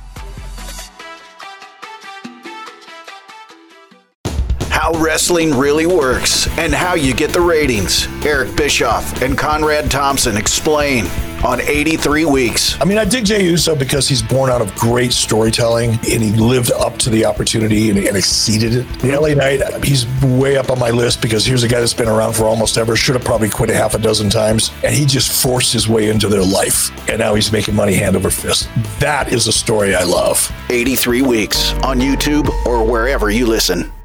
How wrestling really works and how you get the ratings. Eric Bischoff and Conrad Thompson explain on eighty-three weeks. I mean, I dig Jey Uso because he's born out of great storytelling and he lived up to the opportunity and, and exceeded it. The L A Knight, he's way up on my list because here's a guy that's been around for almost ever, should have probably quit a half a dozen times, and he just forced his way into their life. And now he's making money hand over fist. That is a story I love. eighty-three weeks on YouTube or wherever you listen.